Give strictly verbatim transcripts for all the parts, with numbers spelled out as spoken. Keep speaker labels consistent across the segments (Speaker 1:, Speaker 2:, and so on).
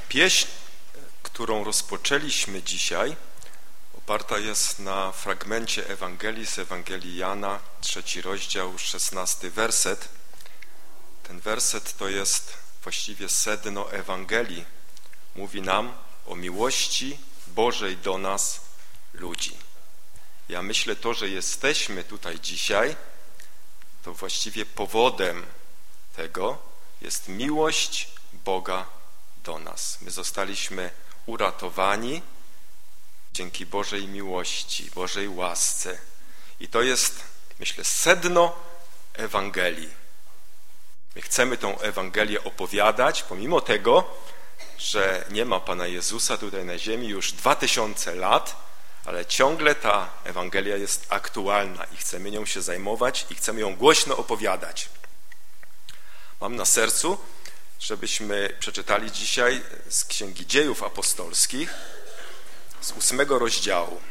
Speaker 1: Pieśń, którą rozpoczęliśmy dzisiaj, oparta jest na fragmencie Ewangelii z Ewangelii Jana, trzeci rozdział, szesnasty werset. Ten werset to jest właściwie sedno Ewangelii. Mówi nam o miłości Bożej do nas, ludzi. Ja myślę, to, że jesteśmy tutaj dzisiaj, to właściwie powodem tego jest miłość Boga do nas. My zostaliśmy uratowani dzięki Bożej miłości, Bożej łasce. I to jest, myślę, sedno Ewangelii. My chcemy tą Ewangelię opowiadać, pomimo tego, że nie ma Pana Jezusa tutaj na ziemi już dwa tysiące lat, ale ciągle ta Ewangelia jest aktualna i chcemy nią się zajmować i chcemy ją głośno opowiadać. Mam na sercu, żebyśmy przeczytali dzisiaj z Księgi Dziejów Apostolskich, z ósmego rozdziału.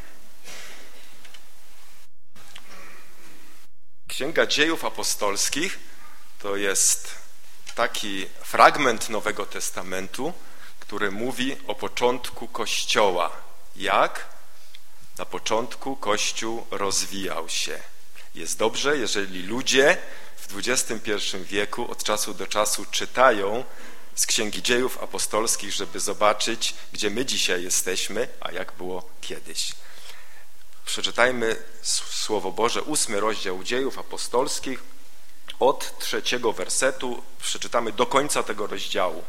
Speaker 1: Księga Dziejów Apostolskich to jest taki fragment Nowego Testamentu, który mówi o początku Kościoła. Jak na początku Kościół rozwijał się. Jest dobrze, jeżeli ludzie w dwudziestym pierwszym wieku od czasu do czasu czytają z Księgi Dziejów Apostolskich, żeby zobaczyć, gdzie my dzisiaj jesteśmy, a jak było kiedyś. Przeczytajmy Słowo Boże, ósmy rozdział Dziejów Apostolskich, od trzeciego wersetu, przeczytamy do końca tego rozdziału.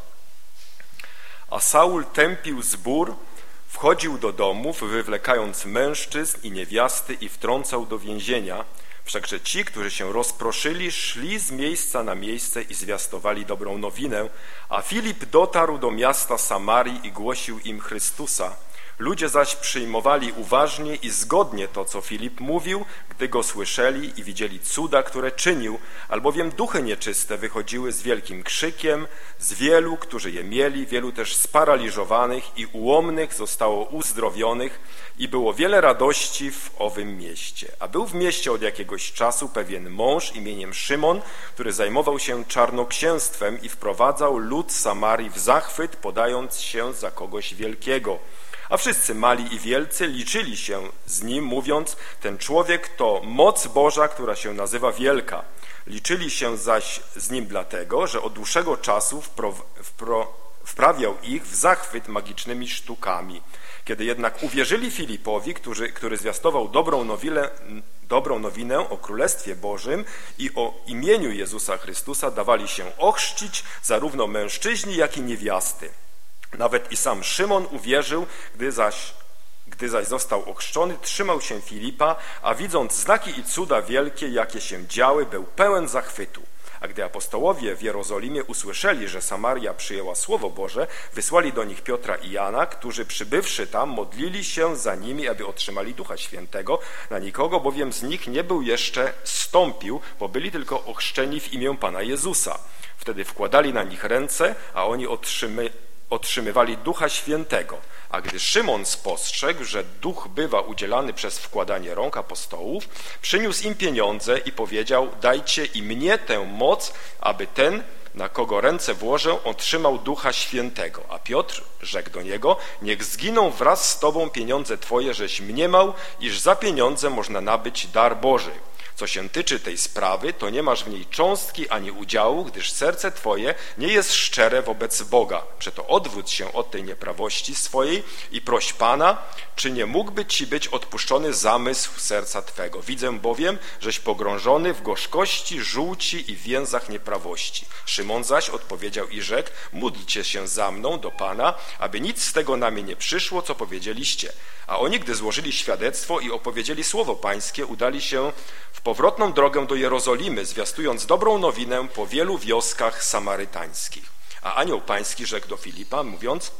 Speaker 1: A Saul tępił zbór, wchodził do domów, wywlekając mężczyzn i niewiasty i wtrącał do więzienia. Wszakże ci, którzy się rozproszyli, szli z miejsca na miejsce i zwiastowali dobrą nowinę, a Filip dotarł do miasta Samarii i głosił im Chrystusa. Ludzie zaś przyjmowali uważnie i zgodnie to, co Filip mówił, gdy go słyszeli i widzieli cuda, które czynił, albowiem duchy nieczyste wychodziły z wielkim krzykiem, z wielu, którzy je mieli, wielu też sparaliżowanych i ułomnych zostało uzdrowionych i było wiele radości w owym mieście. A był w mieście od jakiegoś czasu pewien mąż imieniem Szymon, który zajmował się czarnoksięstwem i wprowadzał lud Samarii w zachwyt, podając się za kogoś wielkiego. A wszyscy mali i wielcy liczyli się z nim, mówiąc, ten człowiek to moc Boża, która się nazywa wielka. Liczyli się zaś z nim dlatego, że od dłuższego czasu wpro, wpro, wprawiał ich w zachwyt magicznymi sztukami. Kiedy jednak uwierzyli Filipowi, który, który zwiastował dobrą nowinę, dobrą nowinę o Królestwie Bożym i o imieniu Jezusa Chrystusa, dawali się ochrzcić zarówno mężczyźni, jak i niewiasty. Nawet i sam Szymon uwierzył, gdy zaś, gdy zaś został ochrzczony, trzymał się Filipa, a widząc znaki i cuda wielkie, jakie się działy, był pełen zachwytu. A gdy apostołowie w Jerozolimie usłyszeli, że Samaria przyjęła Słowo Boże, wysłali do nich Piotra i Jana, którzy przybywszy tam, modlili się za nimi, aby otrzymali Ducha Świętego. Na nikogo bowiem z nich nie był jeszcze zstąpił, bo byli tylko ochrzczeni w imię Pana Jezusa. Wtedy wkładali na nich ręce, a oni otrzymali otrzymywali Ducha Świętego. A gdy Szymon spostrzegł, że duch bywa udzielany przez wkładanie rąk apostołów, przyniósł im pieniądze i powiedział, dajcie i mnie tę moc, aby ten, na kogo ręce włożę, otrzymał Ducha Świętego. A Piotr rzekł do niego, niech zginą wraz z tobą pieniądze twoje, żeś mniemał, iż za pieniądze można nabyć dar Boży. Co się tyczy tej sprawy, to nie masz w niej cząstki ani udziału, gdyż serce twoje nie jest szczere wobec Boga. Przeto odwróć się od tej nieprawości swojej i proś Pana, czy nie mógłby ci być odpuszczony zamysł serca twego. Widzę bowiem, żeś pogrążony w gorzkości, żółci i więzach nieprawości. Szymon zaś odpowiedział i rzekł, módlcie się za mną do Pana, aby nic z tego na mnie nie przyszło, co powiedzieliście. A oni, gdy złożyli świadectwo i opowiedzieli słowo pańskie, udali się w powrotną drogę do Jerozolimy, zwiastując dobrą nowinę po wielu wioskach samarytańskich. A anioł pański rzekł do Filipa, mówiąc,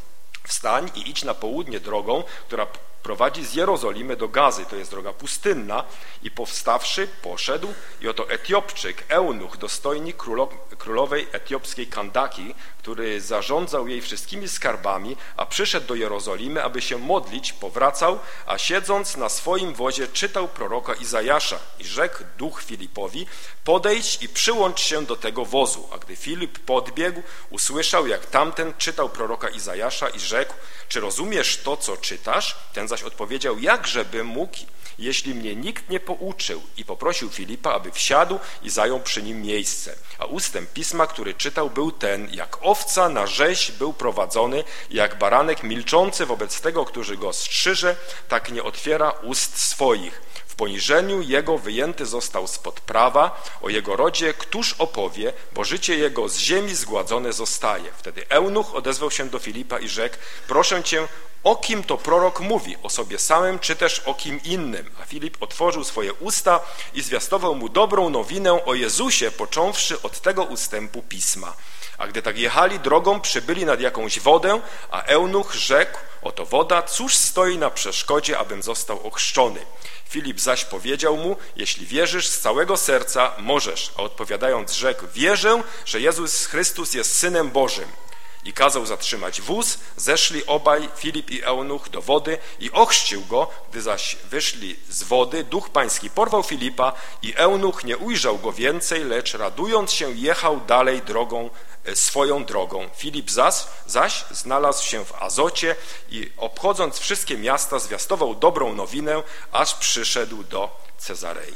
Speaker 1: Wstań i idź na południe drogą, która prowadzi z Jerozolimy do Gazy, to jest droga pustynna. I powstawszy, poszedł i oto Etiopczyk, eunuch, dostojnik królowej etiopskiej Kandaki, który zarządzał jej wszystkimi skarbami, a przyszedł do Jerozolimy, aby się modlić, powracał, a siedząc na swoim wozie czytał proroka Izajasza i rzekł duch Filipowi: podejdź i przyłącz się do tego wozu. A gdy Filip podbiegł, usłyszał, jak tamten czytał proroka Izajasza i rzekł: czy rozumiesz to, co czytasz? Ten zaś odpowiedział: jakżeby mógł, jeśli mnie nikt nie pouczył, i poprosił Filipa, aby wsiadł i zajął przy nim miejsce. A ustęp pisma, który czytał, był ten: jak owca na rzeź był prowadzony, jak baranek milczący wobec tego, który go strzyże, tak nie otwiera ust swoich. W poniżeniu jego wyjęty został spod prawa, o jego rodzie któż opowie, bo życie jego z ziemi zgładzone zostaje. Wtedy eunuch odezwał się do Filipa i rzekł: proszę cię, o kim to prorok mówi, o sobie samym, czy też o kim innym? A Filip otworzył swoje usta i zwiastował mu dobrą nowinę o Jezusie, począwszy od tego ustępu pisma. A gdy tak jechali drogą, przybyli nad jakąś wodę, a eunuch rzekł: oto woda, cóż stoi na przeszkodzie, abym został ochrzczony? Filip zaś powiedział mu: jeśli wierzysz z całego serca, możesz. A odpowiadając rzekł: wierzę, że Jezus Chrystus jest Synem Bożym. I kazał zatrzymać wóz, zeszli obaj, Filip i eunuch, do wody i ochrzcił go. Gdy zaś wyszli z wody, duch pański porwał Filipa i eunuch nie ujrzał go więcej, lecz radując się jechał dalej drogą, swoją drogą. Filip zaś, zaś znalazł się w Azocie i obchodząc wszystkie miasta zwiastował dobrą nowinę, aż przyszedł do Cezarei.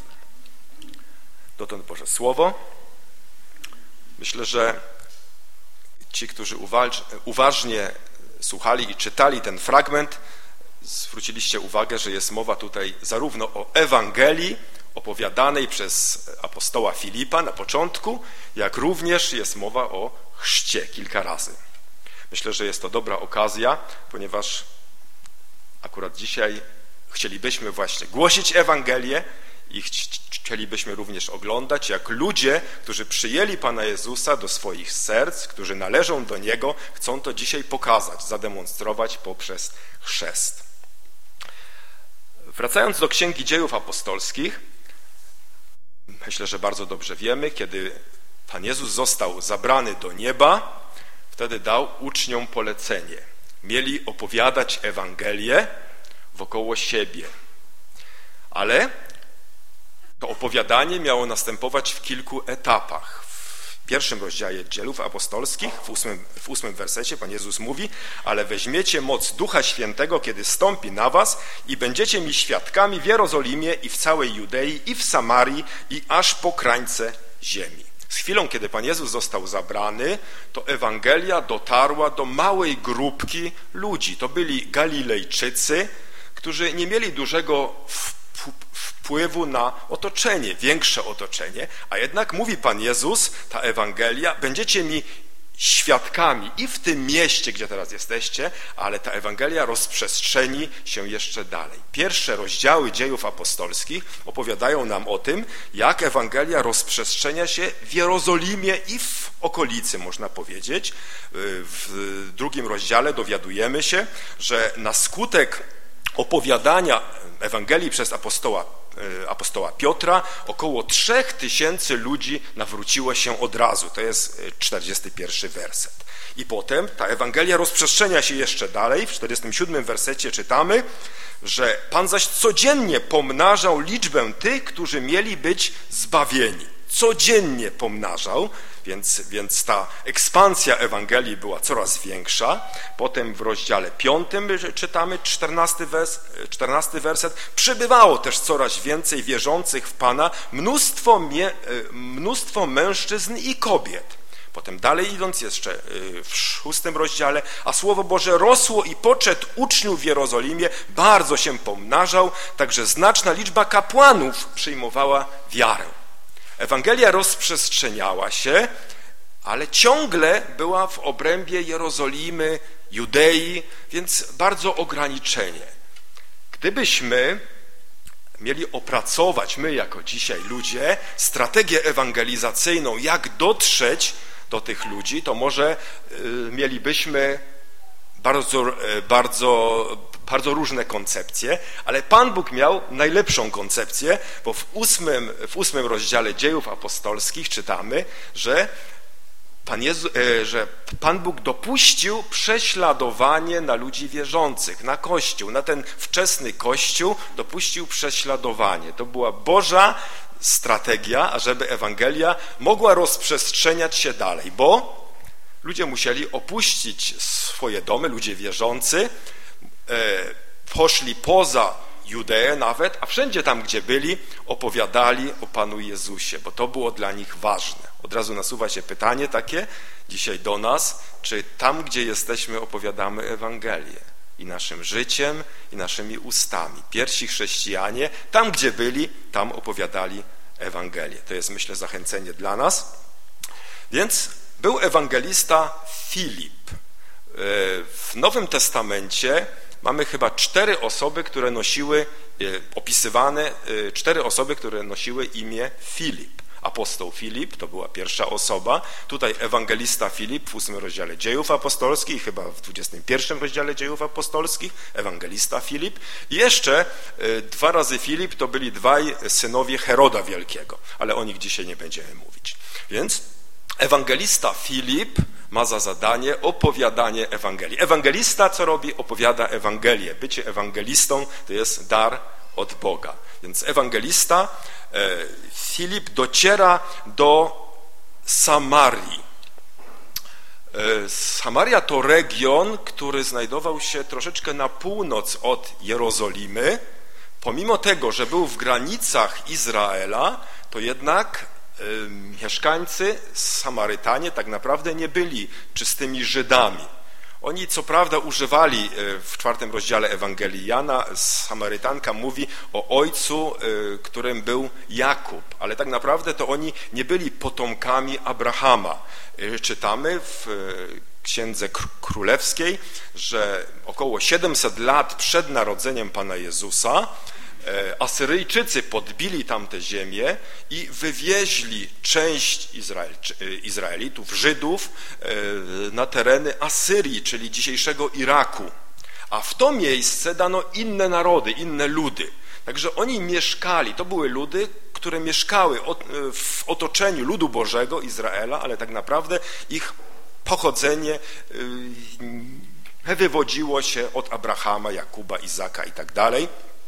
Speaker 1: Dotąd Boże Słowo. Myślę, że ci, którzy uważnie słuchali i czytali ten fragment, zwróciliście uwagę, że jest mowa tutaj zarówno o Ewangelii opowiadanej przez apostoła Filipa na początku, jak również jest mowa o chrzcie kilka razy. Myślę, że jest to dobra okazja, ponieważ akurat dzisiaj chcielibyśmy właśnie głosić Ewangelię i chcielibyśmy również oglądać, jak ludzie, którzy przyjęli Pana Jezusa do swoich serc, którzy należą do Niego, chcą to dzisiaj pokazać, zademonstrować poprzez chrzest. Wracając do Księgi Dziejów Apostolskich, myślę, że bardzo dobrze wiemy, kiedy Pan Jezus został zabrany do nieba, wtedy dał uczniom polecenie. Mieli opowiadać Ewangelię wokoło siebie, ale to opowiadanie miało następować w kilku etapach. W pierwszym rozdziale Dziejów Apostolskich, w ósmym, w ósmym wersecie Pan Jezus mówi: ale weźmiecie moc Ducha Świętego, kiedy stąpi na was i będziecie mi świadkami w Jerozolimie i w całej Judei i w Samarii i aż po krańce ziemi. Z chwilą, kiedy Pan Jezus został zabrany, to Ewangelia dotarła do małej grupki ludzi. To byli Galilejczycy, którzy nie mieli dużego wpływu na otoczenie, większe otoczenie, a jednak mówi Pan Jezus, ta Ewangelia, będziecie mi świadkami i w tym mieście, gdzie teraz jesteście, ale ta Ewangelia rozprzestrzeni się jeszcze dalej. Pierwsze rozdziały Dziejów Apostolskich opowiadają nam o tym, jak Ewangelia rozprzestrzenia się w Jerozolimie i w okolicy, można powiedzieć. W drugim rozdziale dowiadujemy się, że na skutek opowiadania Ewangelii przez apostoła, apostoła Piotra około trzech tysięcy ludzi nawróciło się od razu. To jest czterdziesty pierwszy werset. I potem ta Ewangelia rozprzestrzenia się jeszcze dalej. W czterdziestym siódmym wersecie czytamy, że Pan zaś codziennie pomnażał liczbę tych, którzy mieli być zbawieni. Codziennie pomnażał, więc, więc ta ekspansja Ewangelii była coraz większa. Potem w rozdziale piątym czytamy czternasty, wers, czternasty werset. Przybywało też coraz więcej wierzących w Pana, mnóstwo, mie, mnóstwo mężczyzn i kobiet. Potem dalej idąc jeszcze w szóstym rozdziale, a Słowo Boże rosło i poczet uczniów w Jerozolimie bardzo się pomnażał, także znaczna liczba kapłanów przyjmowała wiarę. Ewangelia rozprzestrzeniała się, ale ciągle była w obrębie Jerozolimy, Judei, więc bardzo ograniczenie. Gdybyśmy mieli opracować, my jako dzisiaj ludzie, strategię ewangelizacyjną, jak dotrzeć do tych ludzi, to może mielibyśmy bardzo, bardzo, bardzo różne koncepcje, ale Pan Bóg miał najlepszą koncepcję, bo w ósmym, w ósmym rozdziale Dziejów Apostolskich czytamy, że Pan, Jezu, że Pan Bóg dopuścił prześladowanie na ludzi wierzących, na Kościół, na ten wczesny Kościół dopuścił prześladowanie. To była Boża strategia, ażeby Ewangelia mogła rozprzestrzeniać się dalej, bo ludzie musieli opuścić swoje domy, ludzie wierzący, e, poszli poza Judeę nawet, a wszędzie tam, gdzie byli, opowiadali o Panu Jezusie, bo to było dla nich ważne. Od razu nasuwa się pytanie takie dzisiaj do nas, czy tam, gdzie jesteśmy, opowiadamy Ewangelię i naszym życiem, i naszymi ustami. Pierwsi chrześcijanie, tam, gdzie byli, tam opowiadali Ewangelię. To jest, myślę, zachęcenie dla nas. Więc był ewangelista Filip. W Nowym Testamencie mamy chyba cztery osoby, które nosiły, opisywane, cztery osoby, które nosiły imię Filip. Apostoł Filip, to była pierwsza osoba. Tutaj ewangelista Filip w ósmym rozdziale Dziejów Apostolskich, chyba w dwudziestym pierwszym rozdziale Dziejów Apostolskich, ewangelista Filip. I jeszcze dwa razy Filip to byli dwaj synowie Heroda Wielkiego, ale o nich dzisiaj nie będziemy mówić. Więc ewangelista Filip ma za zadanie opowiadanie Ewangelii. Ewangelista co robi? Opowiada Ewangelię. Bycie ewangelistą to jest dar od Boga. Więc ewangelista e, Filip dociera do Samarii. E, Samaria to region, który znajdował się troszeczkę na północ od Jerozolimy. Pomimo tego, że był w granicach Izraela, to jednak e, mieszkańcy, Samarytanie tak naprawdę nie byli czystymi Żydami. Oni co prawda używali w czwartym rozdziale Ewangelii Jana, Samarytanka mówi o ojcu, którym był Jakub, ale tak naprawdę to oni nie byli potomkami Abrahama. Czytamy w Księdze Królewskiej, że około siedemset lat przed narodzeniem Pana Jezusa Asyryjczycy podbili tamte ziemię i wywieźli część Izraelitów, Żydów na tereny Asyrii, czyli dzisiejszego Iraku. A w to miejsce dano inne narody, inne ludy. Także oni mieszkali, to były ludy, które mieszkały w otoczeniu ludu Bożego, Izraela, ale tak naprawdę ich pochodzenie wywodziło się od Abrahama, Jakuba, Izaka i tak dalej.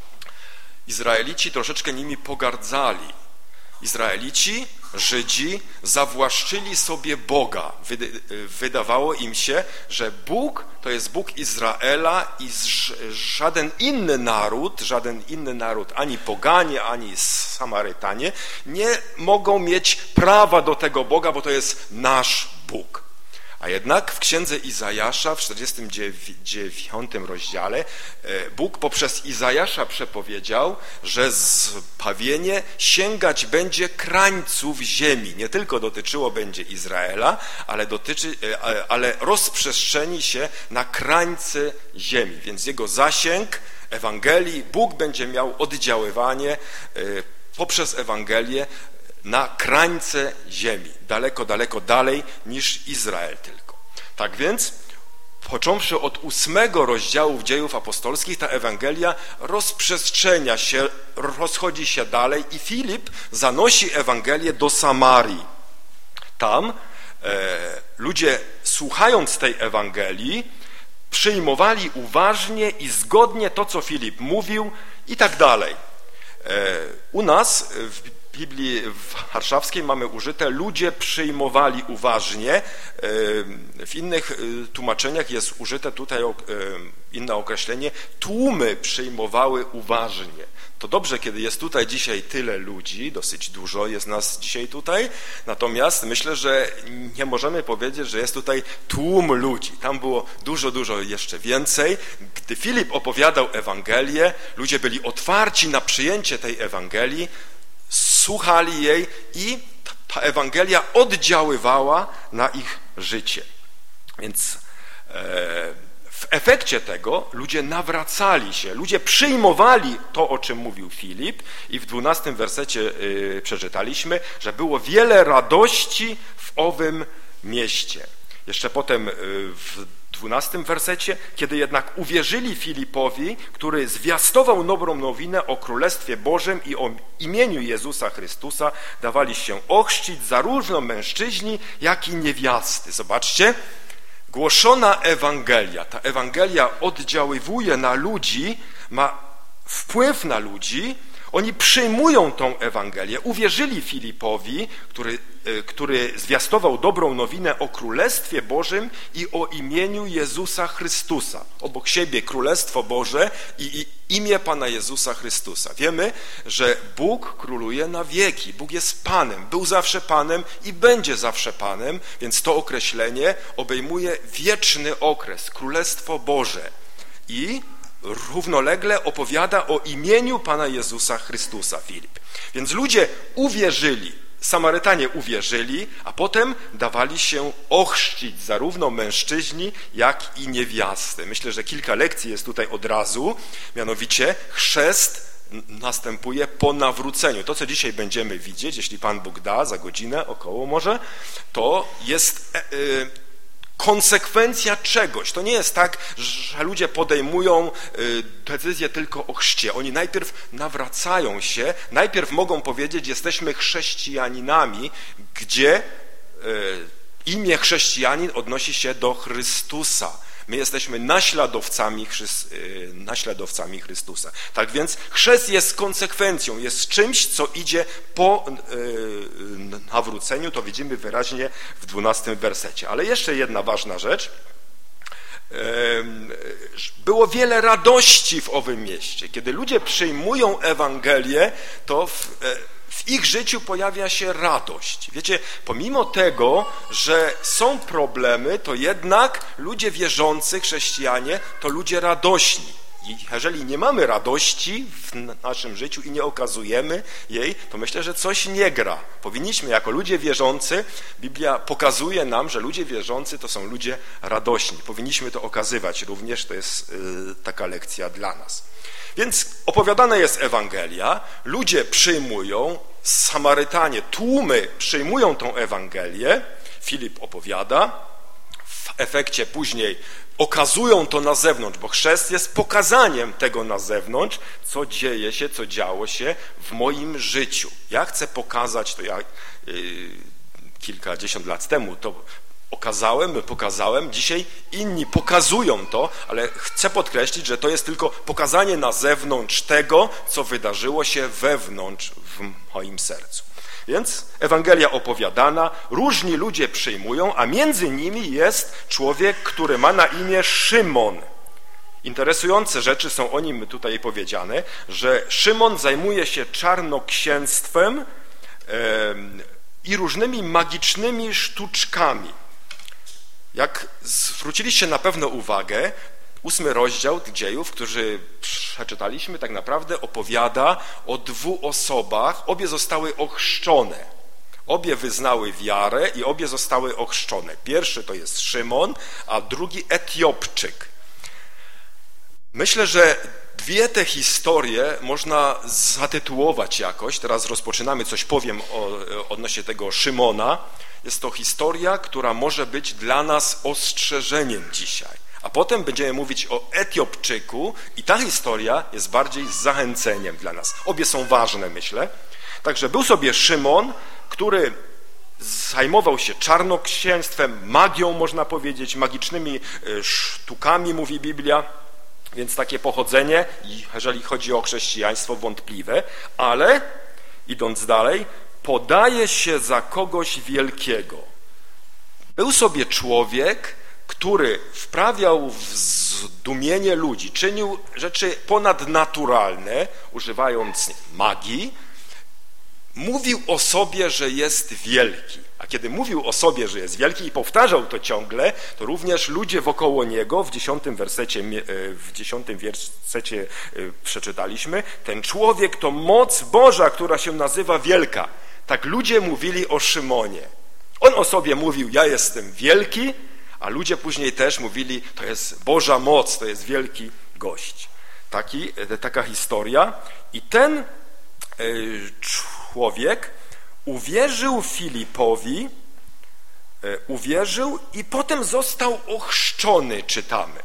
Speaker 1: Izraelici troszeczkę nimi pogardzali. Izraelici, Żydzi zawłaszczyli sobie Boga. Wydawało im się, że Bóg to jest Bóg Izraela i żaden inny naród, żaden inny naród, ani poganie, ani Samarytanie nie mogą mieć prawa do tego Boga, bo to jest nasz Bóg. A jednak w księdze Izajasza w czterdziestym dziewiątym rozdziale Bóg poprzez Izajasza przepowiedział, że zbawienie sięgać będzie krańców ziemi. Nie tylko dotyczyło będzie Izraela, ale, dotyczy, ale rozprzestrzeni się na krańce ziemi. Więc jego zasięg Ewangelii, Bóg będzie miał oddziaływanie poprzez Ewangelię na krańce ziemi, daleko, daleko dalej niż Izrael tylko. Tak więc, począwszy od ósmego rozdziału Dziejów Apostolskich, ta Ewangelia rozprzestrzenia się, rozchodzi się dalej i Filip zanosi Ewangelię do Samarii. Tam e, ludzie, słuchając tej Ewangelii, przyjmowali uważnie i zgodnie to, co Filip mówił i tak dalej. E, u nas w W Biblii Warszawskiej mamy użyte ludzie przyjmowali uważnie. W innych tłumaczeniach jest użyte tutaj inne określenie tłumy przyjmowały uważnie. To dobrze, kiedy jest tutaj dzisiaj tyle ludzi, dosyć dużo jest nas dzisiaj tutaj, natomiast myślę, że nie możemy powiedzieć, że jest tutaj tłum ludzi. Tam było dużo, dużo jeszcze więcej. Gdy Filip opowiadał Ewangelię, ludzie byli otwarci na przyjęcie tej Ewangelii, słuchali jej i ta Ewangelia oddziaływała na ich życie. Więc w efekcie tego ludzie nawracali się, ludzie przyjmowali to, o czym mówił Filip i w dwunastym wersecie przeczytaliśmy, że było wiele radości w owym mieście. Jeszcze potem w dwunastym wersecie, kiedy jednak uwierzyli Filipowi, który zwiastował dobrą nowinę o Królestwie Bożym i o imieniu Jezusa Chrystusa, dawali się ochrzcić zarówno mężczyźni, jak i niewiasty. Zobaczcie, głoszona Ewangelia, ta Ewangelia oddziaływuje na ludzi, ma wpływ na ludzi, oni przyjmują tą Ewangelię, uwierzyli Filipowi, który, który zwiastował dobrą nowinę o Królestwie Bożym i o imieniu Jezusa Chrystusa. Obok siebie Królestwo Boże i, i imię Pana Jezusa Chrystusa. Wiemy, że Bóg króluje na wieki. Bóg jest Panem, był zawsze Panem i będzie zawsze Panem, więc to określenie obejmuje wieczny okres, Królestwo Boże. I równolegle opowiada o imieniu Pana Jezusa Chrystusa, Filip. Więc ludzie uwierzyli, Samarytanie uwierzyli, a potem dawali się ochrzcić zarówno mężczyźni, jak i niewiasty. Myślę, że kilka lekcji jest tutaj od razu, mianowicie chrzest następuje po nawróceniu. To, co dzisiaj będziemy widzieć, jeśli Pan Bóg da, za godzinę około może, to jest Yy, konsekwencja czegoś. To nie jest tak, że ludzie podejmują decyzję tylko o chrzcie. Oni najpierw nawracają się, najpierw mogą powiedzieć, jesteśmy chrześcijaninami, gdzie imię chrześcijanin odnosi się do Chrystusa. My jesteśmy naśladowcami, naśladowcami Chrystusa. Tak więc chrzest jest konsekwencją, jest czymś, co idzie po nawróceniu, to widzimy wyraźnie w dwunastym wersecie. Ale jeszcze jedna ważna rzecz. Było wiele radości w owym mieście. Kiedy ludzie przyjmują Ewangelię, to w W ich życiu pojawia się radość. Wiecie, pomimo tego, że są problemy, to jednak ludzie wierzący, chrześcijanie, to ludzie radośni. I jeżeli nie mamy radości w naszym życiu i nie okazujemy jej, to myślę, że coś nie gra. Powinniśmy jako ludzie wierzący, Biblia pokazuje nam, że ludzie wierzący to są ludzie radośni. Powinniśmy to okazywać również, to jest yy, taka lekcja dla nas. Więc opowiadana jest Ewangelia, ludzie przyjmują, Samarytanie, tłumy przyjmują tą Ewangelię, Filip opowiada, w efekcie później okazują to na zewnątrz, bo chrzest jest pokazaniem tego na zewnątrz, co dzieje się, co działo się w moim życiu. Ja chcę pokazać, to ja yy, kilkadziesiąt lat temu to okazałem, pokazałem, dzisiaj inni pokazują to, ale chcę podkreślić, że to jest tylko pokazanie na zewnątrz tego, co wydarzyło się wewnątrz w moim sercu. Więc Ewangelia opowiadana, różni ludzie przyjmują, a między nimi jest człowiek, który ma na imię Szymon. Interesujące rzeczy są o nim tutaj powiedziane, że Szymon zajmuje się czarnoksięstwem e, i różnymi magicznymi sztuczkami. Jak zwróciliście na pewno uwagę, ósmy rozdział Dziejów, który przeczytaliśmy, tak naprawdę opowiada o dwóch osobach. Obie zostały ochrzczone. Obie wyznały wiarę i obie zostały ochrzczone. Pierwszy to jest Szymon, a drugi Etiopczyk. Myślę, że dwie te historie można zatytułować jakoś. Teraz rozpoczynamy, coś powiem o, odnośnie tego Szymona. Jest to historia, która może być dla nas ostrzeżeniem dzisiaj. A potem będziemy mówić o Etiopczyku i ta historia jest bardziej zachęceniem dla nas. Obie są ważne, myślę. Także był sobie Szymon, który zajmował się czarnoksięstwem, magią, można powiedzieć, magicznymi sztukami, mówi Biblia. Więc takie pochodzenie, jeżeli chodzi o chrześcijaństwo, wątpliwe. Ale, idąc dalej, podaje się za kogoś wielkiego. Był sobie człowiek, który wprawiał w zdumienie ludzi, czynił rzeczy ponadnaturalne, używając magii, mówił o sobie, że jest wielki. A kiedy mówił o sobie, że jest wielki i powtarzał to ciągle, to również ludzie wokoło niego, w dziesiątym wersecie, w dziesiątym wersecie przeczytaliśmy, ten człowiek to moc Boża, która się nazywa wielka. Tak ludzie mówili o Szymonie. On o sobie mówił, ja jestem wielki, a ludzie później też mówili, to jest Boża moc, to jest wielki gość. Taki, taka historia. I ten y, człowiek uwierzył Filipowi, uwierzył i potem został ochrzczony, czytamy.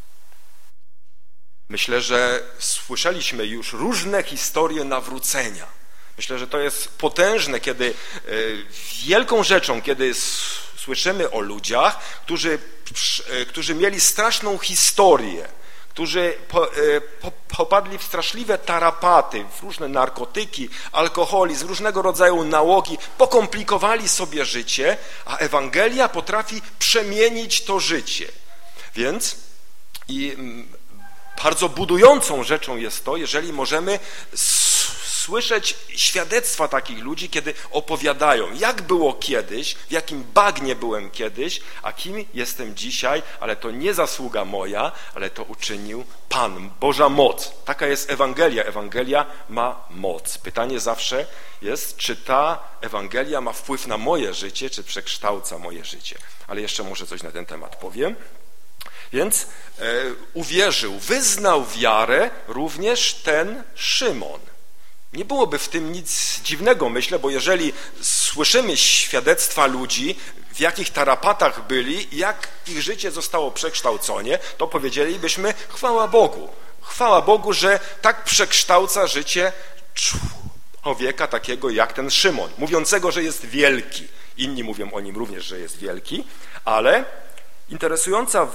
Speaker 1: Myślę, że słyszeliśmy już różne historie nawrócenia. Myślę, że to jest potężne, kiedy wielką rzeczą, kiedy słyszymy o ludziach, którzy, którzy mieli straszną historię, którzy po, po, popadli w straszliwe tarapaty, w różne narkotyki, alkoholizm, różnego rodzaju nałogi, pokomplikowali sobie życie, a Ewangelia potrafi przemienić to życie. Więc i bardzo budującą rzeczą jest to, jeżeli możemy słyszeć świadectwa takich ludzi, kiedy opowiadają, jak było kiedyś, w jakim bagnie byłem kiedyś, a kim jestem dzisiaj, ale to nie zasługa moja, ale to uczynił Pan, Boża moc. Taka jest Ewangelia. Ewangelia ma moc. Pytanie zawsze jest, czy ta Ewangelia ma wpływ na moje życie, czy przekształca moje życie. Ale jeszcze może coś na ten temat powiem. Więc e, uwierzył, wyznał wiarę również ten Szymon. Nie byłoby w tym nic dziwnego, myślę, bo jeżeli słyszymy świadectwa ludzi, w jakich tarapatach byli i jak ich życie zostało przekształcone, to powiedzielibyśmy chwała Bogu. Chwała Bogu, że tak przekształca życie człowieka takiego jak ten Szymon, mówiącego, że jest wielki. Inni mówią o nim również, że jest wielki, ale Interesująca,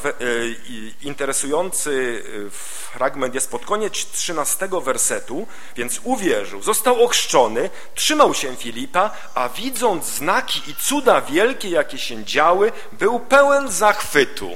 Speaker 1: interesujący fragment jest pod koniec trzynastego wersetu, więc uwierzył, został ochrzczony, trzymał się Filipa, a widząc znaki i cuda wielkie, jakie się działy, był pełen zachwytu.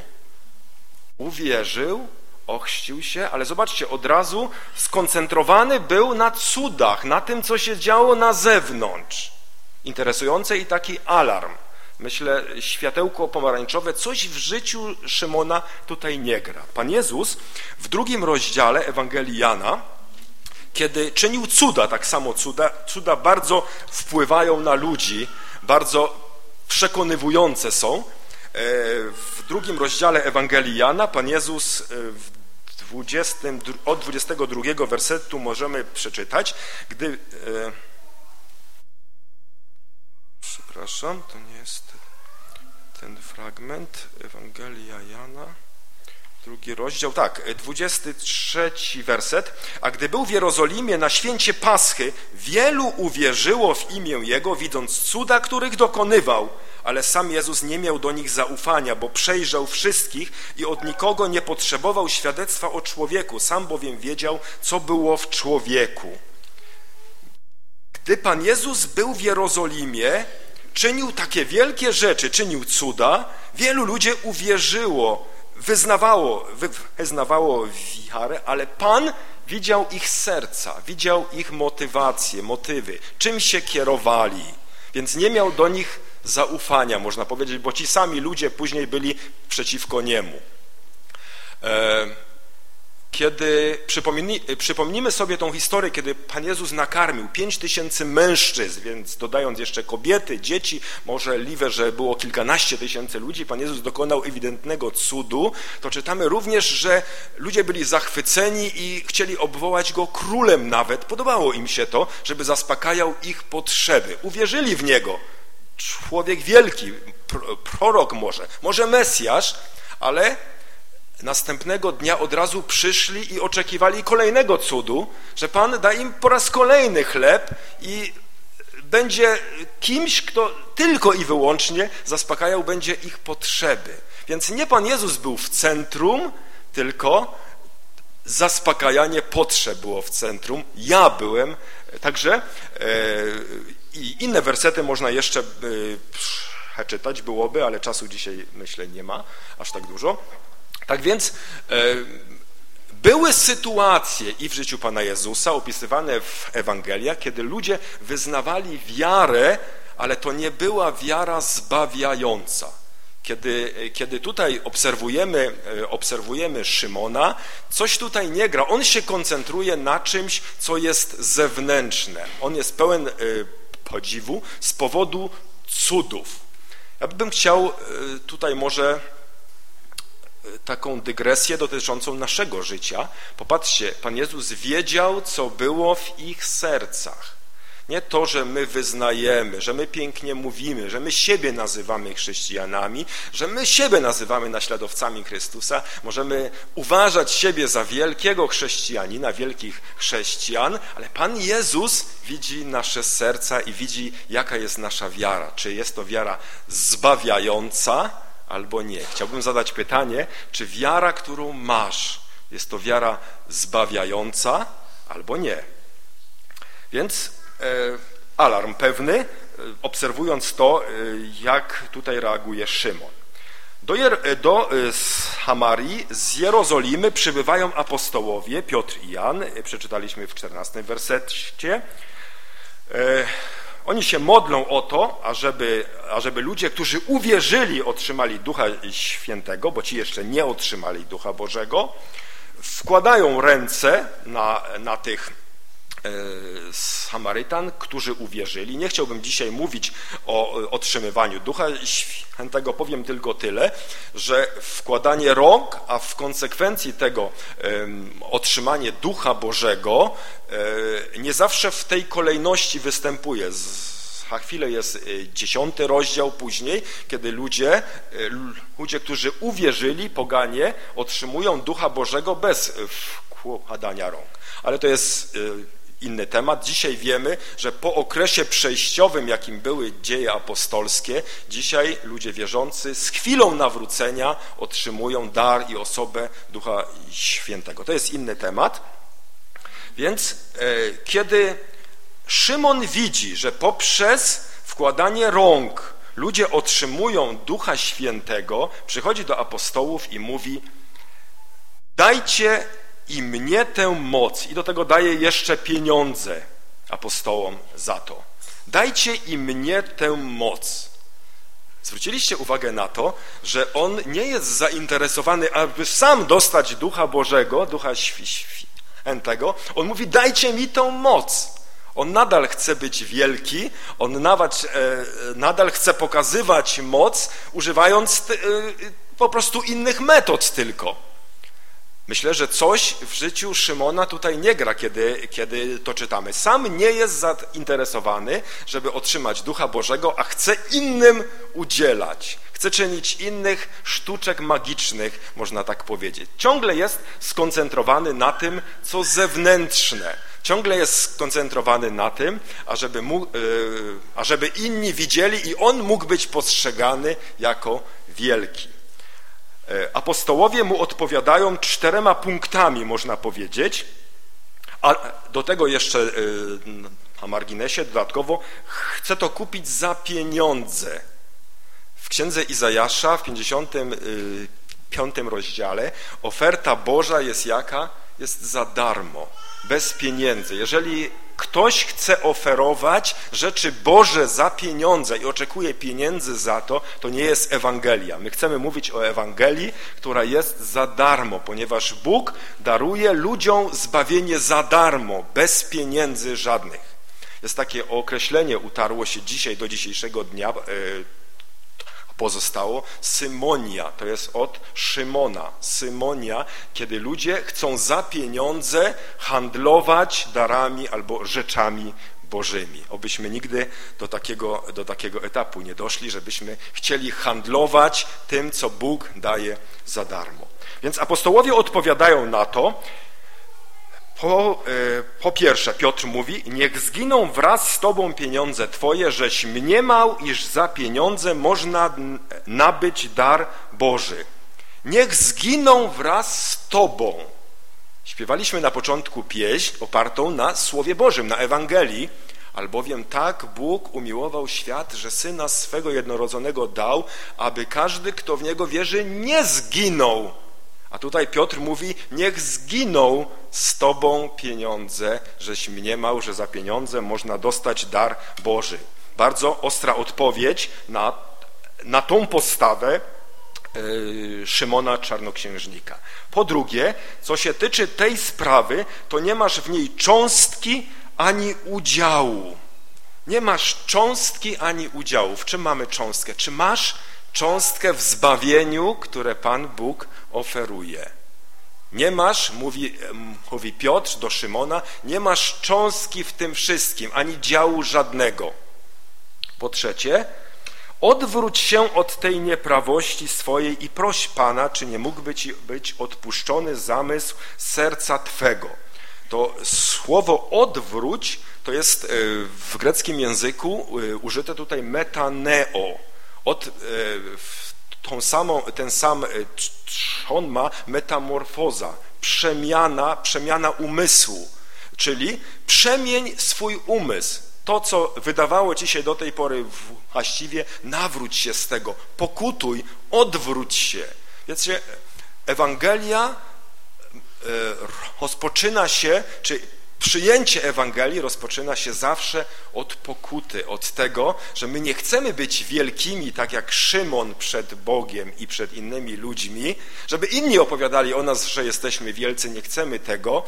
Speaker 1: Uwierzył, ochrzcił się, ale zobaczcie, od razu skoncentrowany był na cudach, na tym, co się działo na zewnątrz. Interesujące i taki alarm. Myślę, światełko pomarańczowe, coś w życiu Szymona tutaj nie gra. Pan Jezus w drugim rozdziale Ewangelii Jana, kiedy czynił cuda, tak samo cuda, cuda bardzo wpływają na ludzi, bardzo przekonywujące są. W drugim rozdziale Ewangelii Jana Pan Jezus w dwudziestym, od dwudziestego drugiego wersetu możemy przeczytać, gdy... Przepraszam, to nie jest ten fragment, Ewangelia Jana, drugi rozdział, tak, dwudziesty trzeci werset. A gdy był w Jerozolimie na święcie Paschy, wielu uwierzyło w imię Jego, widząc cuda, których dokonywał, ale sam Jezus nie miał do nich zaufania, bo przejrzał wszystkich i od nikogo nie potrzebował świadectwa o człowieku, sam bowiem wiedział, co było w człowieku. Gdy Pan Jezus był w Jerozolimie, czynił takie wielkie rzeczy, czynił cuda, wielu ludzi uwierzyło, wyznawało, wyznawało wiarę, ale Pan widział ich serca, widział ich motywacje, motywy, czym się kierowali, więc nie miał do nich zaufania, można powiedzieć, bo ci sami ludzie później byli przeciwko Niemu. E Kiedy przypomnij, przypomnimy sobie tą historię, kiedy Pan Jezus nakarmił pięć tysięcy mężczyzn, więc dodając jeszcze kobiety, dzieci, możliwe, że było kilkanaście tysięcy ludzi, Pan Jezus dokonał ewidentnego cudu, to czytamy również, że ludzie byli zachwyceni i chcieli obwołać Go królem nawet. Podobało im się to, żeby zaspokajał ich potrzeby. Uwierzyli w Niego. Człowiek wielki, prorok może, może Mesjasz, ale... Następnego dnia od razu przyszli i oczekiwali kolejnego cudu, że Pan da im po raz kolejny chleb i będzie kimś, kto tylko i wyłącznie zaspokajał będzie ich potrzeby. Więc nie Pan Jezus był w centrum, tylko zaspokajanie potrzeb było w centrum. Ja byłem, także e, i inne wersety można jeszcze e, czytać byłoby, ale czasu dzisiaj myślę nie ma aż tak dużo. Tak więc e, były sytuacje i w życiu Pana Jezusa opisywane w Ewangeliach, kiedy ludzie wyznawali wiarę, ale to nie była wiara zbawiająca. Kiedy, kiedy tutaj obserwujemy, obserwujemy Szymona, coś tutaj nie gra. On się koncentruje na czymś, co jest zewnętrzne. On jest pełen podziwu z powodu cudów. Ja bym chciał tutaj może taką dygresję dotyczącą naszego życia. Popatrzcie, Pan Jezus wiedział, co było w ich sercach. Nie to, że my wyznajemy, że my pięknie mówimy, że my siebie nazywamy chrześcijanami, że my siebie nazywamy naśladowcami Chrystusa. Możemy uważać siebie za wielkiego chrześcijanina, wielkich chrześcijan, ale Pan Jezus widzi nasze serca i widzi, jaka jest nasza wiara. Czy jest to wiara zbawiająca, albo nie. Chciałbym zadać pytanie, czy wiara, którą masz, jest to wiara zbawiająca, albo nie. Więc e, alarm pewny, e, obserwując to, e, jak tutaj reaguje Szymon. Do, Jer, do e, Samarii z Jerozolimy przybywają apostołowie Piotr i Jan, e, przeczytaliśmy w czternastym wersecie. E, Oni się modlą o to, ażeby, ażeby ludzie, którzy uwierzyli, otrzymali Ducha Świętego, bo ci jeszcze nie otrzymali Ducha Bożego, wkładają ręce na, na tych e, Samarytan, którzy uwierzyli. Nie chciałbym dzisiaj mówić o otrzymywaniu Ducha Świętego, powiem tylko tyle, że wkładanie rąk, a w konsekwencji tego e, otrzymanie Ducha Bożego e, nie zawsze w tej kolejności występuje. Za chwilę jest dziesiąty rozdział później, kiedy ludzie, ludzie, którzy uwierzyli, poganie, otrzymują Ducha Bożego bez wkładania rąk. Ale to jest inny temat. Dzisiaj wiemy, że po okresie przejściowym, jakim były dzieje apostolskie, dzisiaj ludzie wierzący z chwilą nawrócenia otrzymują dar i osobę Ducha Świętego. To jest inny temat. Więc e, kiedy Szymon widzi, że poprzez wkładanie rąk ludzie otrzymują Ducha Świętego, przychodzi do apostołów i mówi: dajcie i mnie tę moc, i do tego daje jeszcze pieniądze apostołom za to. Dajcie i mnie tę moc. Zwróciliście uwagę na to, że on nie jest zainteresowany, aby sam dostać Ducha Bożego, Ducha Świętego. On mówi: dajcie mi tą moc. On nadal chce być wielki, on nawet, e, nadal chce pokazywać moc, używając e, po prostu innych metod tylko. Myślę, że coś w życiu Szymona tutaj nie gra, kiedy, kiedy to czytamy. Sam nie jest zainteresowany, żeby otrzymać Ducha Bożego, a chce innym udzielać. Chce czynić innych sztuczek magicznych, można tak powiedzieć. Ciągle jest skoncentrowany na tym, co zewnętrzne. Ciągle jest skoncentrowany na tym, ażeby, mu, yy, ażeby inni widzieli i on mógł być postrzegany jako wielki. Apostołowie mu odpowiadają czterema punktami, można powiedzieć, a do tego jeszcze na marginesie dodatkowo chce to kupić za pieniądze. W księdze Izajasza w pięćdziesiątym piątym rozdziale oferta Boża jest jaka? Jest za darmo, bez pieniędzy. Jeżeli ktoś chce oferować rzeczy Boże za pieniądze i oczekuje pieniędzy za to, to nie jest Ewangelia. My chcemy mówić o Ewangelii, która jest za darmo, ponieważ Bóg daruje ludziom zbawienie za darmo, bez pieniędzy żadnych. Jest takie określenie, utarło się dzisiaj, do dzisiejszego dnia, pozostało symonia, to jest od Szymona. Symonia, kiedy ludzie chcą za pieniądze handlować darami albo rzeczami Bożymi. Obyśmy nigdy do takiego, do takiego etapu nie doszli, żebyśmy chcieli handlować tym, co Bóg daje za darmo. Więc apostołowie odpowiadają na to. Po, po pierwsze, Piotr mówi: niech zginą wraz z Tobą pieniądze Twoje, żeś mniemał, iż za pieniądze można nabyć dar Boży. Niech zginą wraz z Tobą. Śpiewaliśmy na początku pieśń opartą na Słowie Bożym, na Ewangelii, albowiem tak Bóg umiłował świat, że Syna swego jednorodzonego dał, aby każdy, kto w Niego wierzy, nie zginął. A tutaj Piotr mówi: niech zginą z Tobą pieniądze, żeś mniemał, że za pieniądze można dostać dar Boży. Bardzo ostra odpowiedź na, na tą postawę yy, Szymona Czarnoksiężnika. Po drugie, co się tyczy tej sprawy, to nie masz w niej cząstki ani udziału. Nie masz cząstki ani udziału. W czym mamy cząstkę? Czy masz cząstkę w zbawieniu, które Pan Bóg oferuje? Nie masz, mówi, mówi Piotr do Szymona, nie masz cząstki w tym wszystkim, ani działu żadnego. Po trzecie, odwróć się od tej nieprawości swojej i proś Pana, czy nie mógłby ci być odpuszczony zamysł serca Twego. To słowo odwróć to jest w greckim języku użyte tutaj metaneo. Od, tą samą, ten sam trzon ma metamorfoza, przemiana, przemiana umysłu, czyli przemień swój umysł. To, co wydawało ci się do tej pory właściwie, nawróć się z tego, pokutuj, odwróć się. Wiecie, Ewangelia rozpoczyna się, czy przyjęcie Ewangelii rozpoczyna się zawsze od pokuty, od tego, że my nie chcemy być wielkimi, tak jak Szymon przed Bogiem i przed innymi ludźmi, żeby inni opowiadali o nas, że jesteśmy wielcy, nie chcemy tego.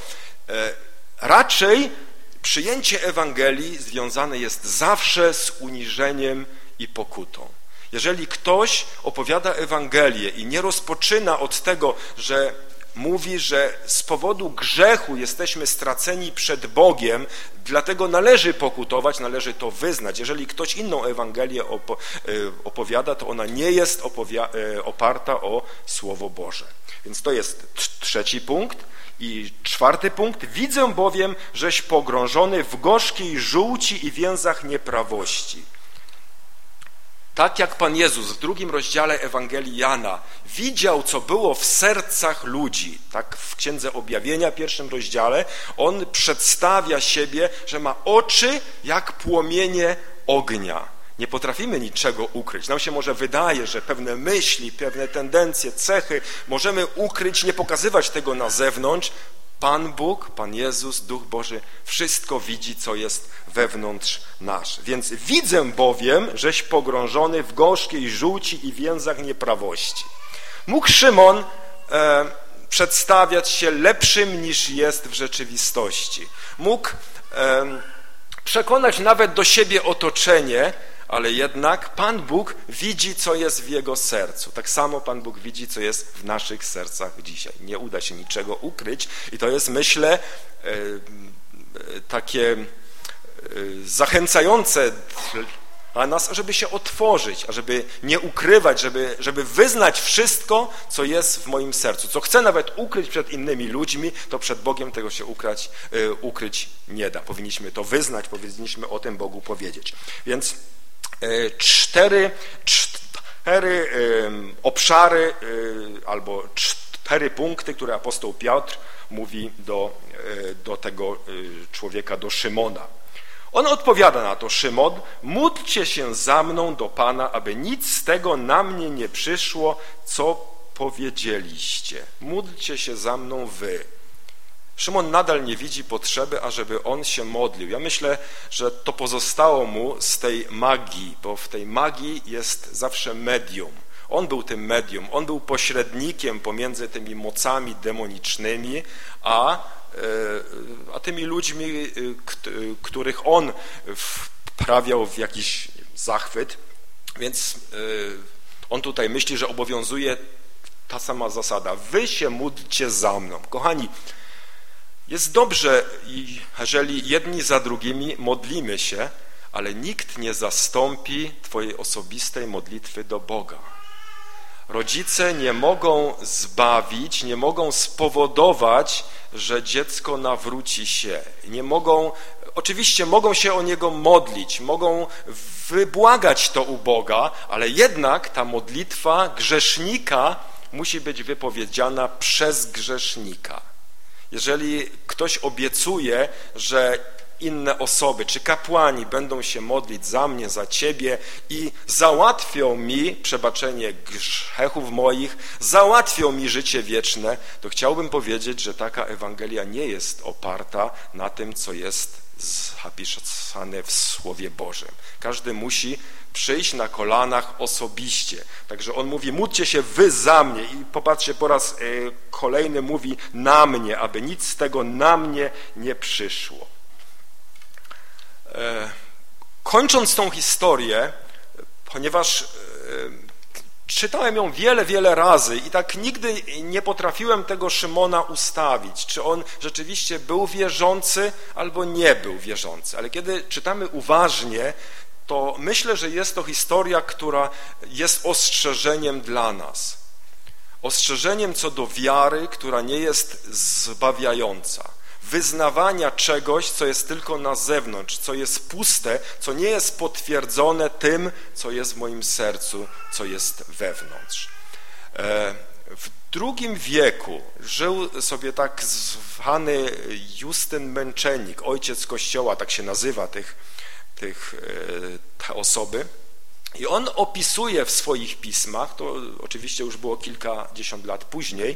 Speaker 1: Raczej przyjęcie Ewangelii związane jest zawsze z uniżeniem i pokutą. Jeżeli ktoś opowiada Ewangelię i nie rozpoczyna od tego, że mówi, że z powodu grzechu jesteśmy straceni przed Bogiem, dlatego należy pokutować, należy to wyznać. Jeżeli ktoś inną Ewangelię opowiada, to ona nie jest oparta o Słowo Boże. Więc to jest trzeci punkt. I czwarty punkt. Widzę bowiem, żeś pogrążony w gorzkiej żółci i więzach nieprawości. Tak jak Pan Jezus w drugim rozdziale Ewangelii Jana widział, co było w sercach ludzi, tak w Księdze Objawienia, pierwszym rozdziale, on przedstawia siebie, że ma oczy jak płomienie ognia. Nie potrafimy niczego ukryć. Nam się może wydaje, że pewne myśli, pewne tendencje, cechy możemy ukryć, nie pokazywać tego na zewnątrz. Pan Bóg, Pan Jezus, Duch Boży wszystko widzi, co jest wewnątrz nas. Więc widzę bowiem, żeś pogrążony w gorzkiej żółci i więzach nieprawości. Mógł Szymon e, przedstawiać się lepszym niż jest w rzeczywistości. Mógł e, przekonać nawet do siebie otoczenie, ale jednak Pan Bóg widzi, co jest w jego sercu. Tak samo Pan Bóg widzi, co jest w naszych sercach dzisiaj. Nie uda się niczego ukryć i to jest, myślę, takie zachęcające dla nas, żeby się otworzyć, ażeby nie ukrywać, żeby, żeby wyznać wszystko, co jest w moim sercu. Co chcę nawet ukryć przed innymi ludźmi, to przed Bogiem tego się ukryć, ukryć nie da. Powinniśmy to wyznać, powinniśmy o tym Bogu powiedzieć. Więc Cztery, cztery obszary albo cztery punkty, które apostoł Piotr mówi do, do tego człowieka, do Szymona. On odpowiada na to: Szymon, módlcie się za mną do Pana, aby nic z tego na mnie nie przyszło, co powiedzieliście. Módlcie się za mną wy. Szymon nadal nie widzi potrzeby, ażeby on się modlił. Ja myślę, że to pozostało mu z tej magii, bo w tej magii jest zawsze medium. On był tym medium, on był pośrednikiem pomiędzy tymi mocami demonicznymi, a, a tymi ludźmi, których on wprawiał w jakiś zachwyt. Więc on tutaj myśli, że obowiązuje ta sama zasada. Wy się módlcie za mną. Kochani, jest dobrze, jeżeli jedni za drugimi modlimy się, ale nikt nie zastąpi twojej osobistej modlitwy do Boga. Rodzice nie mogą zbawić, nie mogą spowodować, że dziecko nawróci się. Nie mogą, oczywiście mogą się o niego modlić, mogą wybłagać to u Boga, ale jednak ta modlitwa grzesznika musi być wypowiedziana przez grzesznika. Jeżeli ktoś obiecuje, że inne osoby, czy kapłani będą się modlić za mnie, za ciebie i załatwią mi przebaczenie grzechów moich, załatwią mi życie wieczne, to chciałbym powiedzieć, że taka Ewangelia nie jest oparta na tym, co jest zapisane w Słowie Bożym. Każdy musi przyjść na kolanach osobiście. Także on mówi: módlcie się wy za mnie, i popatrzcie, po raz kolejny mówi na mnie, aby nic z tego na mnie nie przyszło. Kończąc tą historię, ponieważ czytałem ją wiele, wiele razy i tak nigdy nie potrafiłem tego Szymona ustawić, czy on rzeczywiście był wierzący albo nie był wierzący. Ale kiedy czytamy uważnie, to myślę, że jest to historia, która jest ostrzeżeniem dla nas. Ostrzeżeniem co do wiary, która nie jest zbawiająca. Wyznawania czegoś, co jest tylko na zewnątrz, co jest puste, co nie jest potwierdzone tym, co jest w moim sercu, co jest wewnątrz. W drugim wieku żył sobie tak zwany Justyn Męczennik, ojciec Kościoła, tak się nazywa tych, tych, te osoby. I on opisuje w swoich pismach, to oczywiście już było kilkadziesiąt lat później,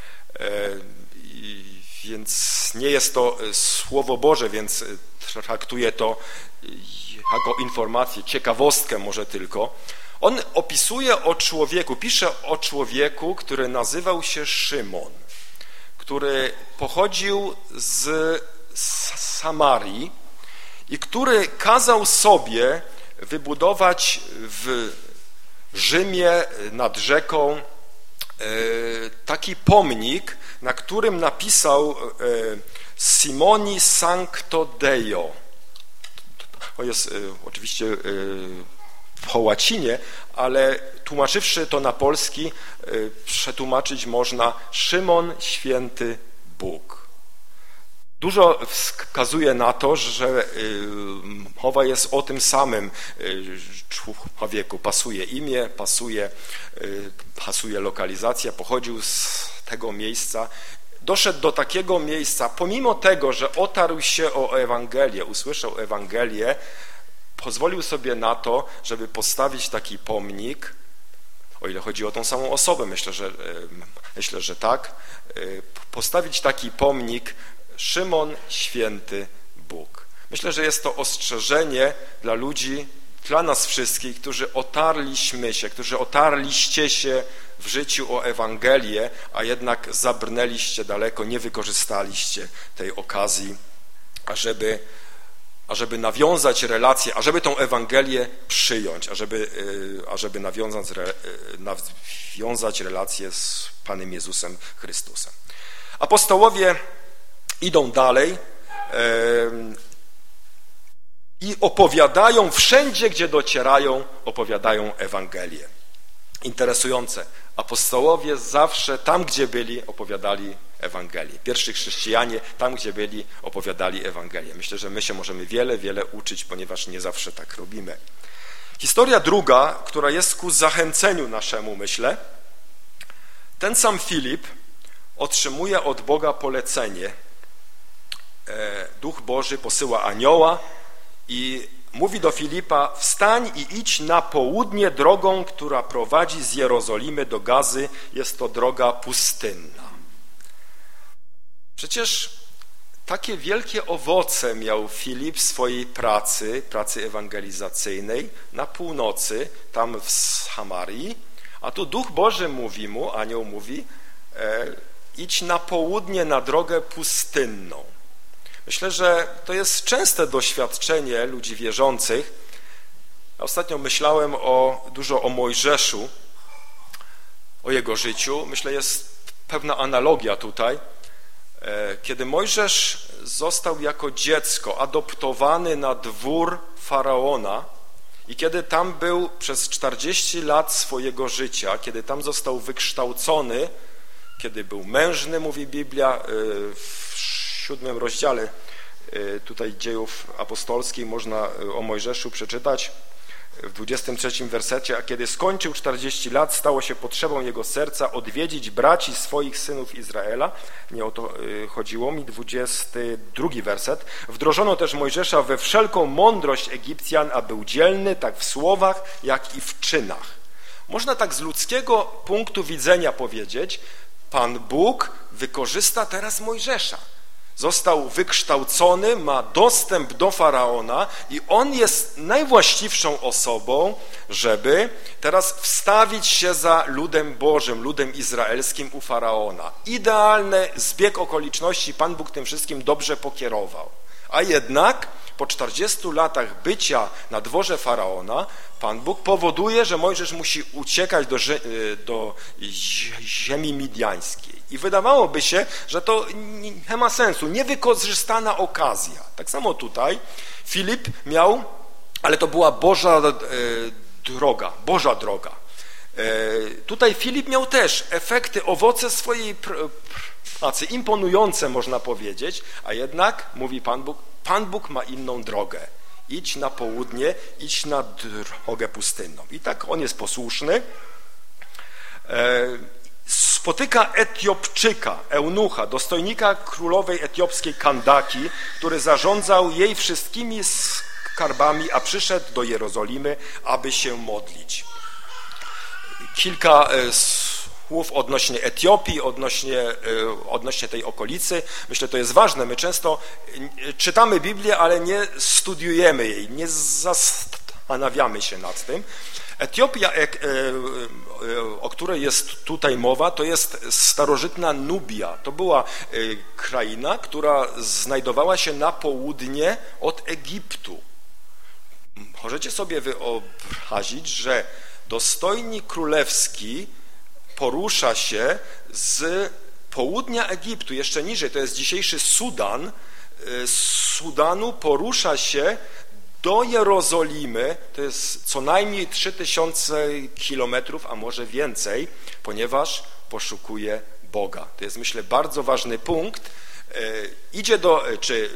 Speaker 1: więc nie jest to Słowo Boże, więc traktuję to jako informację, ciekawostkę może tylko. On opisuje o człowieku, pisze o człowieku, który nazywał się Szymon, który pochodził z Samarii i który kazał sobie wybudować w Rzymie nad rzeką taki pomnik, na którym napisał Simoni Sancto Deo. To jest oczywiście po łacinie, ale tłumaczywszy to na polski, przetłumaczyć można Szymon Święty Bóg. Dużo wskazuje na to, że mowa jest o tym samym człowieku. Pasuje imię, pasuje, pasuje lokalizacja, pochodził z tego miejsca. Doszedł do takiego miejsca, pomimo tego, że otarł się o Ewangelię, usłyszał Ewangelię, pozwolił sobie na to, żeby postawić taki pomnik, o ile chodzi o tą samą osobę, myślę, że, myślę, że tak, postawić taki pomnik Szymon Święty Bóg. Myślę, że jest to ostrzeżenie dla ludzi, dla nas wszystkich, którzy otarliśmy się, którzy otarliście się w życiu o Ewangelię, a jednak zabrnęliście daleko, nie wykorzystaliście tej okazji, ażeby, ażeby nawiązać relacje, ażeby tą Ewangelię przyjąć, ażeby, ażeby nawiązać, nawiązać relacje z Panem Jezusem Chrystusem. Apostołowie idą dalej i opowiadają, wszędzie gdzie docierają, opowiadają Ewangelię. Interesujące, apostołowie zawsze tam gdzie byli opowiadali Ewangelię. Pierwsi chrześcijanie tam gdzie byli opowiadali Ewangelię. Myślę, że my się możemy wiele, wiele uczyć, ponieważ nie zawsze tak robimy. Historia druga, która jest ku zachęceniu naszemu, myślę, ten sam Filip otrzymuje od Boga polecenie. Duch Boży posyła anioła i mówi do Filipa: wstań i idź na południe drogą, która prowadzi z Jerozolimy do Gazy. Jest to droga pustynna. Przecież takie wielkie owoce miał Filip w swojej pracy, pracy ewangelizacyjnej na północy, tam w Samarii, a tu Duch Boży mówi mu, anioł mówi, e, idź na południe na drogę pustynną. Myślę, że to jest częste doświadczenie ludzi wierzących. Ostatnio myślałem o, dużo o Mojżeszu, o jego życiu. Myślę, jest pewna analogia tutaj. Kiedy Mojżesz został jako dziecko adoptowany na dwór Faraona i kiedy tam był przez czterdzieści lat swojego życia, kiedy tam został wykształcony, kiedy był mężny, mówi Biblia, w siódmym rozdziale tutaj Dziejów Apostolskich można o Mojżeszu przeczytać w dwudziestym trzecim wersecie: a kiedy skończył czterdzieści lat, stało się potrzebą jego serca odwiedzić braci swoich synów Izraela. Nie o to chodziło mi. dwudziesty drugi werset. Wdrożono też Mojżesza we wszelką mądrość Egipcjan, a był dzielny tak w słowach, jak i w czynach. Można tak z ludzkiego punktu widzenia powiedzieć: Pan Bóg wykorzysta teraz Mojżesza. Został wykształcony, ma dostęp do Faraona i on jest najwłaściwszą osobą, żeby teraz wstawić się za ludem Bożym, ludem izraelskim u Faraona. Idealny zbieg okoliczności, Pan Bóg tym wszystkim dobrze pokierował. A jednak po czterdziestu latach bycia na dworze Faraona, Pan Bóg powoduje, że Mojżesz musi uciekać do, do ziemi midiańskiej. I wydawałoby się, że to nie ma sensu, niewykorzystana okazja. Tak samo tutaj Filip miał, ale to była Boża droga, Boża droga. Tutaj Filip miał też efekty, owoce swojej pracy, imponujące można powiedzieć, a jednak, mówi Pan Bóg, Pan Bóg ma inną drogę. Idź na południe, idź na drogę pustynną. I tak on jest posłuszny. Spotyka Etiopczyka, eunucha, dostojnika królowej etiopskiej Kandaki, który zarządzał jej wszystkimi skarbami, a przyszedł do Jerozolimy, aby się modlić. Kilka słów odnośnie Etiopii, odnośnie, odnośnie tej okolicy. Myślę, to jest ważne. My często czytamy Biblię, ale nie studiujemy jej, nie zastanawiamy się nad tym. Etiopia, o której jest tutaj mowa, to jest starożytna Nubia. To była kraina, która znajdowała się na południe od Egiptu. Możecie sobie wyobrazić, że dostojnik królewski porusza się z południa Egiptu, jeszcze niżej, to jest dzisiejszy Sudan, z Sudanu porusza się do Jerozolimy, to jest co najmniej trzy tysiące kilometrów, a może więcej, ponieważ poszukuje Boga. To jest, myślę, bardzo ważny punkt. Idzie do, czy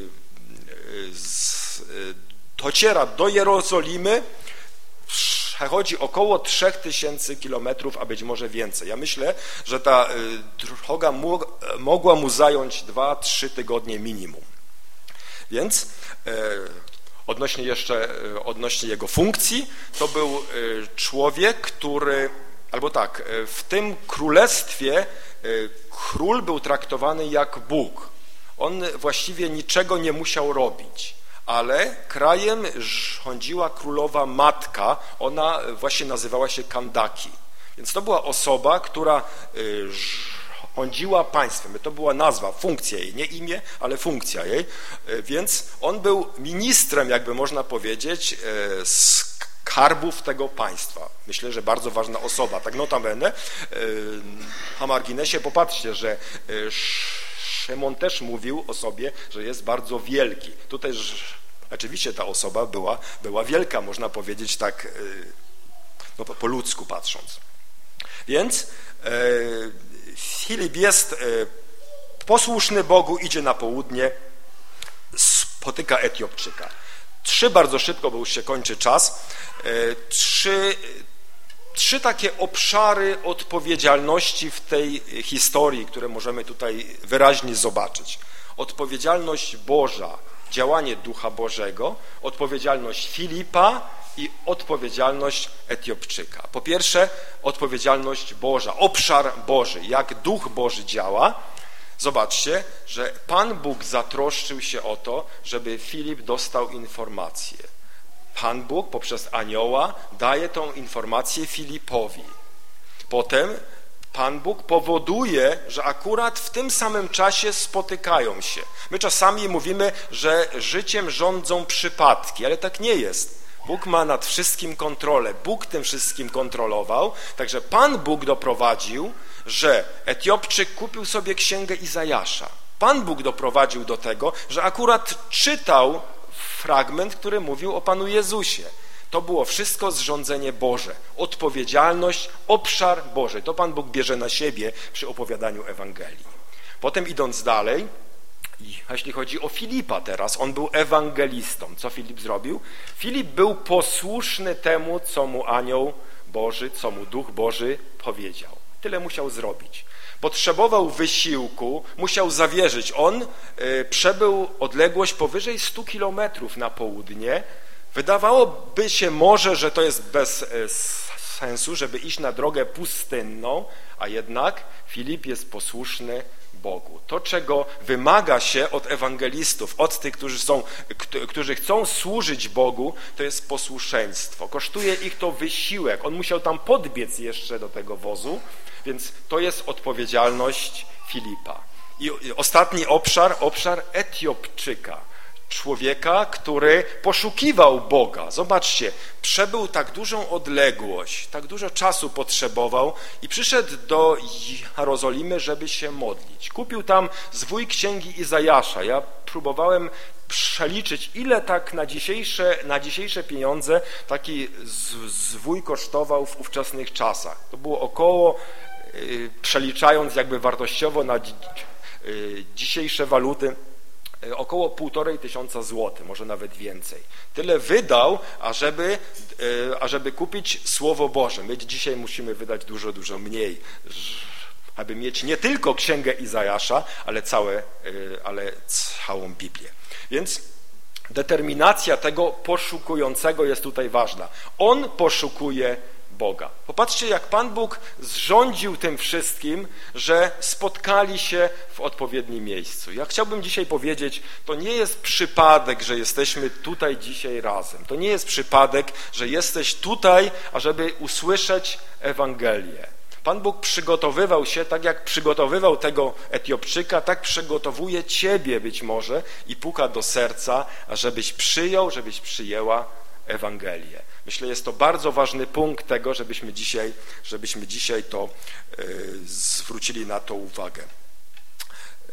Speaker 1: dociera do Jerozolimy, przechodzi około trzech tysięcy kilometrów, a być może więcej. Ja myślę, że ta droga mogła mu zająć dwa, trzy tygodnie minimum. Więc odnośnie jeszcze, odnośnie jego funkcji, to był człowiek, który, albo tak, w tym królestwie król był traktowany jak Bóg. On właściwie niczego nie musiał robić. Ale krajem rządziła królowa matka, ona właśnie nazywała się Kandaki. Więc to była osoba, która rządziła państwem. To była nazwa, funkcja jej, nie imię, ale funkcja jej. Więc on był ministrem, jakby można powiedzieć, skarbów tego państwa. Myślę, że bardzo ważna osoba. Tak notabene, na marginesie popatrzcie, że Szymon też mówił o sobie, że jest bardzo wielki. Tutaj oczywiście ta osoba była, była wielka, można powiedzieć tak no, po ludzku patrząc. Więc e, Filip jest e, posłuszny Bogu, idzie na południe, spotyka Etiopczyka. Trzy bardzo szybko, bo już się kończy czas, e, trzy, trzy takie obszary odpowiedzialności w tej historii, które możemy tutaj wyraźnie zobaczyć. Odpowiedzialność Boża, działanie Ducha Bożego, odpowiedzialność Filipa i odpowiedzialność Etiopczyka. Po pierwsze, odpowiedzialność Boża, obszar Boży, jak Duch Boży działa. Zobaczcie, że Pan Bóg zatroszczył się o to, żeby Filip dostał informację. Pan Bóg poprzez anioła daje tą informację Filipowi. Potem Pan Bóg powoduje, że akurat w tym samym czasie spotykają się. My czasami mówimy, że życiem rządzą przypadki, ale tak nie jest. Bóg ma nad wszystkim kontrolę. Bóg tym wszystkim kontrolował. Także Pan Bóg doprowadził, że Etiopczyk kupił sobie księgę Izajasza. Pan Bóg doprowadził do tego, że akurat czytał fragment, który mówił o Panu Jezusie. To było wszystko zrządzenie Boże, odpowiedzialność, obszar Boży. To Pan Bóg bierze na siebie przy opowiadaniu Ewangelii. Potem idąc dalej, jeśli chodzi o Filipa teraz, on był ewangelistą. Co Filip zrobił? Filip był posłuszny temu, co mu anioł Boży, co mu Duch Boży powiedział. Tyle musiał zrobić. Potrzebował wysiłku, musiał zawierzyć. On y, przebył odległość powyżej stu kilometrów na południe. Wydawałoby się może, że to jest bez sensu, żeby iść na drogę pustynną, a jednak Filip jest posłuszny Bogu. To, czego wymaga się od ewangelistów, od tych, którzy, są, którzy chcą służyć Bogu, to jest posłuszeństwo. Kosztuje ich to wysiłek. On musiał tam podbiec jeszcze do tego wozu, więc to jest odpowiedzialność Filipa. I ostatni obszar, obszar Etiopczyka. człowieka, który poszukiwał Boga. Zobaczcie, przebył tak dużą odległość, tak dużo czasu potrzebował i przyszedł do Jerozolimy, żeby się modlić. Kupił tam zwój księgi Izajasza. Ja próbowałem przeliczyć, ile tak na dzisiejsze, na dzisiejsze pieniądze taki zwój kosztował w ówczesnych czasach. To było około, przeliczając jakby wartościowo na dzisiejsze waluty, około półtorej tysiąca złotych, może nawet więcej. Tyle wydał, ażeby, ażeby kupić Słowo Boże. My dzisiaj musimy wydać dużo, dużo mniej, aby mieć nie tylko księgę Izajasza, ale, całe, ale całą Biblię. Więc determinacja tego poszukującego jest tutaj ważna. On poszukuje Boga. Popatrzcie, jak Pan Bóg zrządził tym wszystkim, że spotkali się w odpowiednim miejscu. Ja chciałbym dzisiaj powiedzieć, to nie jest przypadek, że jesteśmy tutaj dzisiaj razem. To nie jest przypadek, że jesteś tutaj, ażeby usłyszeć Ewangelię. Pan Bóg przygotowywał się, tak jak przygotowywał tego Etiopczyka, tak przygotowuje ciebie być może i puka do serca, ażebyś przyjął, żebyś przyjęła Ewangelię. Myślę, jest to bardzo ważny punkt tego, żebyśmy dzisiaj, żebyśmy dzisiaj to y, zwrócili na to uwagę. Y,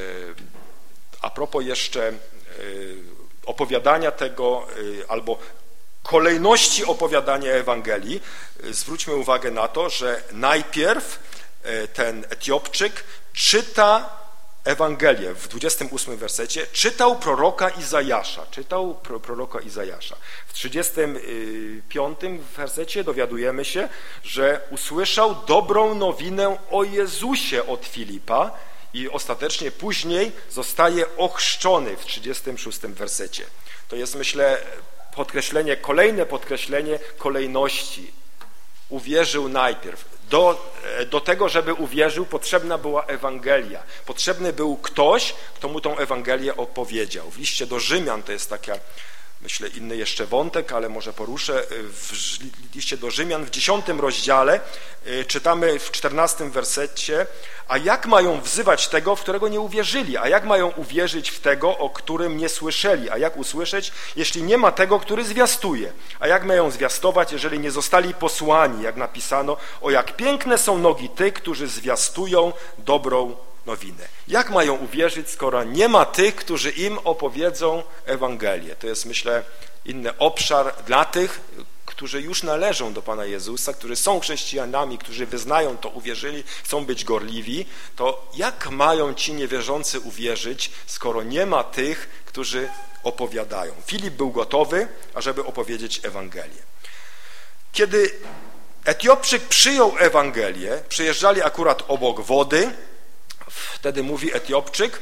Speaker 1: a propos jeszcze y, opowiadania tego y, albo kolejności opowiadania Ewangelii, y, zwróćmy uwagę na to, że najpierw y, ten Etiopczyk czyta Ewangelię w dwudziestym ósmym wersecie, czytał proroka Izajasza, czytał pro, proroka Izajasza. W trzydziestym piątym wersecie dowiadujemy się, że usłyszał dobrą nowinę o Jezusie od Filipa i ostatecznie później zostaje ochrzczony w trzydziestym szóstym wersecie. To jest, myślę, podkreślenie, kolejne podkreślenie kolejności. Uwierzył najpierw. Do, do tego, żeby uwierzył, potrzebna była Ewangelia. Potrzebny był ktoś, kto mu tą Ewangelię opowiedział. W liście do Rzymian, to jest taka, myślę, inny jeszcze wątek, ale może poruszę. W liście do Rzymian w dziesiątym rozdziale czytamy w czternastym wersecie: a jak mają wzywać tego, w którego nie uwierzyli? A jak mają uwierzyć w tego, o którym nie słyszeli? A jak usłyszeć, jeśli nie ma tego, który zwiastuje? A jak mają zwiastować, jeżeli nie zostali posłani? Jak napisano: o jak piękne są nogi tych, którzy zwiastują dobrą nowinę. Jak mają uwierzyć, skoro nie ma tych, którzy im opowiedzą Ewangelię? To jest, myślę, inny obszar dla tych, którzy już należą do Pana Jezusa, którzy są chrześcijanami, którzy wyznają to, uwierzyli, chcą być gorliwi, to jak mają ci niewierzący uwierzyć, skoro nie ma tych, którzy opowiadają? Filip był gotowy, ażeby opowiedzieć Ewangelię. Kiedy Etiopczyk przyjął Ewangelię, przyjeżdżali akurat obok wody, wtedy mówi Etiopczyk,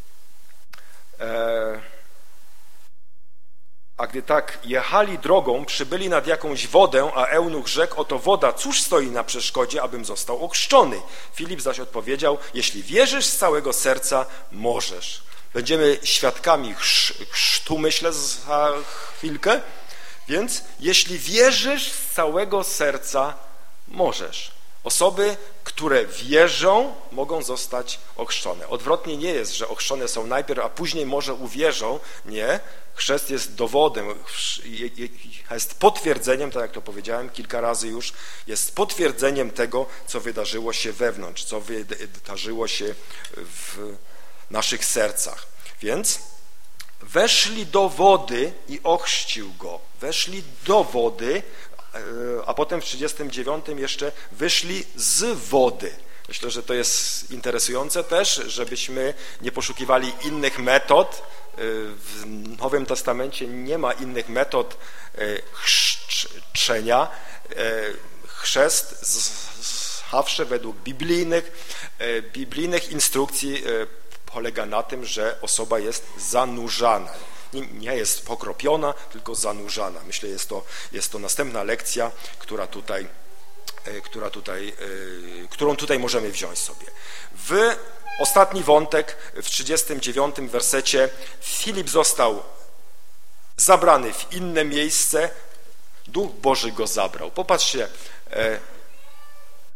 Speaker 1: e, a gdy tak jechali drogą, przybyli nad jakąś wodę, a eunuch rzekł: oto woda, cóż stoi na przeszkodzie, abym został ochrzczony? Filip zaś odpowiedział: jeśli wierzysz z całego serca, możesz. Będziemy świadkami chrztu, myślę, za chwilkę. Więc jeśli wierzysz z całego serca, możesz. Osoby, które wierzą, mogą zostać ochrzczone. Odwrotnie nie jest, że ochrzczone są najpierw, a później może uwierzą. Nie. Chrzest jest dowodem, jest potwierdzeniem, tak jak to powiedziałem kilka razy już, jest potwierdzeniem tego, co wydarzyło się wewnątrz, co wydarzyło się w naszych sercach. Więc weszli do wody i ochrzcił go. Weszli do wody, a potem w trzydziestym dziewiątym jeszcze wyszli z wody. Myślę, że to jest interesujące też, żebyśmy nie poszukiwali innych metod. W Nowym Testamencie nie ma innych metod chrzczenia. Chrzest zawsze według biblijnych, biblijnych instrukcji polega na tym, że osoba jest zanurzana. Nie jest pokropiona, tylko zanurzana. Myślę, jest to, jest to następna lekcja, która tutaj, która tutaj, którą tutaj możemy wziąć sobie. W ostatni wątek, w trzydziestym dziewiątym wersecie, Filip został zabrany w inne miejsce, Duch Boży go zabrał. Popatrzcie,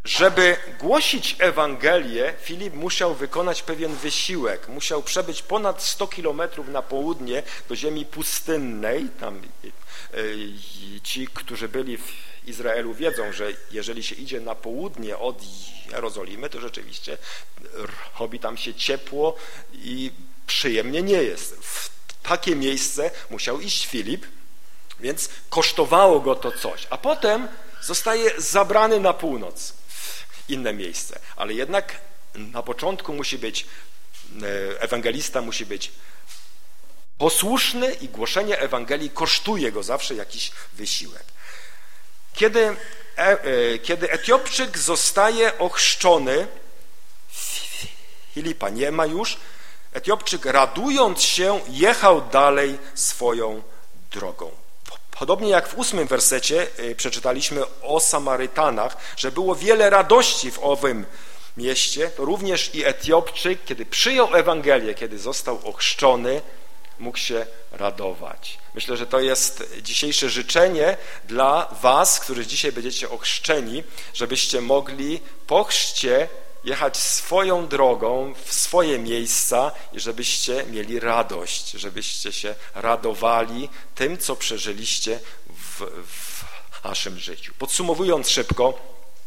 Speaker 1: Żeby głosić Ewangelię, Filip musiał wykonać pewien wysiłek. Musiał przebyć ponad sto kilometrów na południe do ziemi pustynnej. Tam ci, którzy byli w Izraelu, wiedzą, że jeżeli się idzie na południe od Jerozolimy, to rzeczywiście robi tam się ciepło i przyjemnie nie jest. W takie miejsce musiał iść Filip, więc kosztowało go to coś. A potem zostaje zabrany na północ, w inne miejsce. Ale jednak na początku musi być, ewangelista musi być posłuszny i głoszenie Ewangelii kosztuje go zawsze jakiś wysiłek. Kiedy, e, kiedy Etiopczyk zostaje ochrzczony, Filipa nie ma już, Etiopczyk radując się jechał dalej swoją drogą. Podobnie jak w ósmym wersecie przeczytaliśmy o Samarytanach, że było wiele radości w owym mieście, to również i Etiopczyk, kiedy przyjął Ewangelię, kiedy został ochrzczony, mógł się radować. Myślę, że to jest dzisiejsze życzenie dla was, którzy dzisiaj będziecie ochrzczeni, żebyście mogli po chrzcie jechać swoją drogą, w swoje miejsca i żebyście mieli radość, żebyście się radowali tym, co przeżyliście w, w naszym życiu. Podsumowując szybko,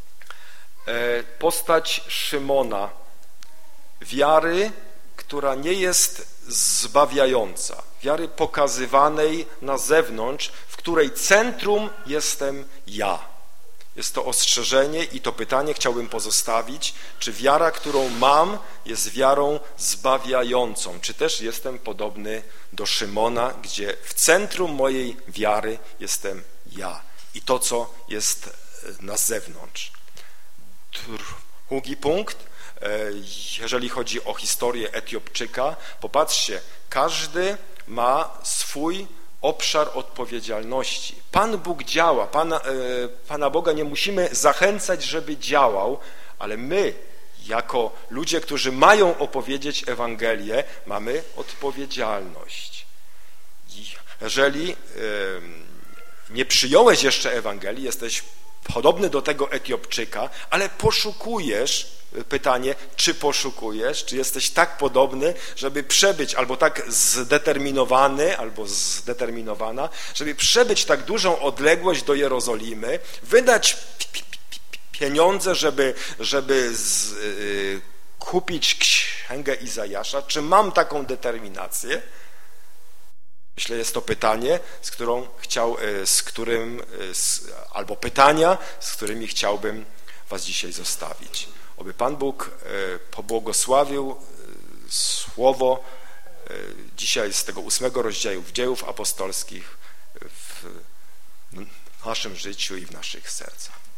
Speaker 1: postać Szymona, wiary, która nie jest zbawiająca, wiary pokazywanej na zewnątrz, w której centrum jestem ja. Jest to ostrzeżenie i to pytanie chciałbym pozostawić, czy wiara, którą mam, jest wiarą zbawiającą, czy też jestem podobny do Szymona, gdzie w centrum mojej wiary jestem ja i to, co jest na zewnątrz. Drugi punkt, jeżeli chodzi o historię Etiopczyka, popatrzcie, każdy ma swój obszar odpowiedzialności. Pan Bóg działa, Pana, Pana Boga nie musimy zachęcać, żeby działał, ale my, jako ludzie, którzy mają opowiedzieć Ewangelię, mamy odpowiedzialność. Jeżeli nie przyjąłeś jeszcze Ewangelii, jesteś podobny do tego Etiopczyka, ale poszukujesz, pytanie, czy poszukujesz, czy jesteś tak podobny, żeby przebyć, albo tak zdeterminowany, albo zdeterminowana, żeby przebyć tak dużą odległość do Jerozolimy, wydać pieniądze, żeby, żeby z, y, kupić księgę Izajasza. Czy mam taką determinację? Myślę, jest to pytanie, z którą chciał, z którym, z, albo pytania, z którymi chciałbym was dzisiaj zostawić. Oby Pan Bóg pobłogosławił słowo dzisiaj z tego ósmego rozdziału Dziejów Apostolskich w naszym życiu i w naszych sercach.